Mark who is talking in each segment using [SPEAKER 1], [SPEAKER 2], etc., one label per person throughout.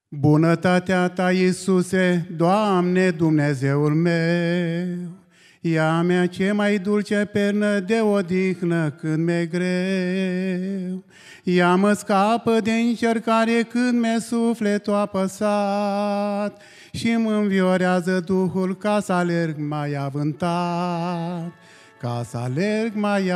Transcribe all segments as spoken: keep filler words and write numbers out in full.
[SPEAKER 1] Bunătatea Ta, Iisuse, Doamne, Dumnezeul meu, ea mea ce mai dulce pernă de odihnă când mi-e greu. Ea mă scapă de încercare când mi-e sufletul apăsat și mă înviorează Duhul ca să alerg mai avântat, ca să alerg mai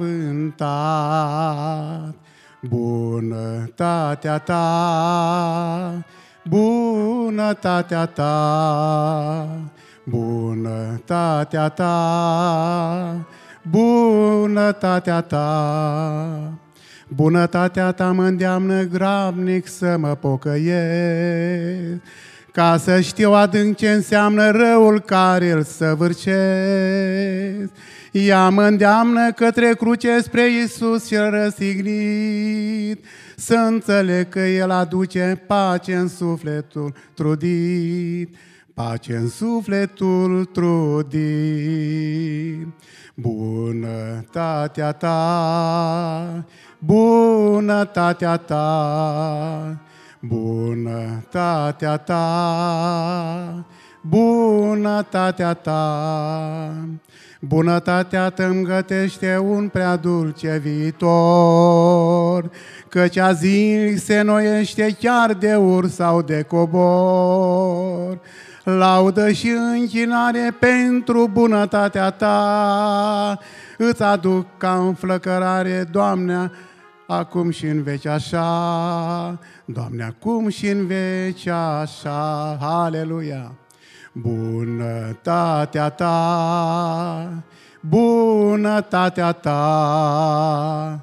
[SPEAKER 1] avântat. Bunătatea Ta, bunătatea Ta, bunătatea Ta, bunătatea Ta. Bunătatea Ta mă îndeamnă grabnic să mă pocăiesc, ca să știu adânc ce înseamnă răul care îl săvârșesc. Ea mă îndeamnă către cruce spre Iisus cel răstignit, să înțeleg că El aduce pace în sufletul trudit, pace în sufletul trudit. Bunătatea Ta, bunătatea Ta, bunătatea Ta, bunătatea Ta. Bunătatea Ta-mi gătește un prea dulce viitor, căci a zilnic se noiește chiar de urs sau de cobor. Laudă și închinare pentru bunătatea Ta îți aduc ca înflăcărare, Doamne, acum și în veci așa, Doamne, acum și în veci așa. Aleluia! Bunătatea Ta, bunătatea Ta,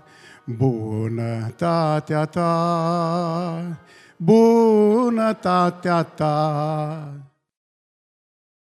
[SPEAKER 1] bunătatea Ta, bunătatea Ta.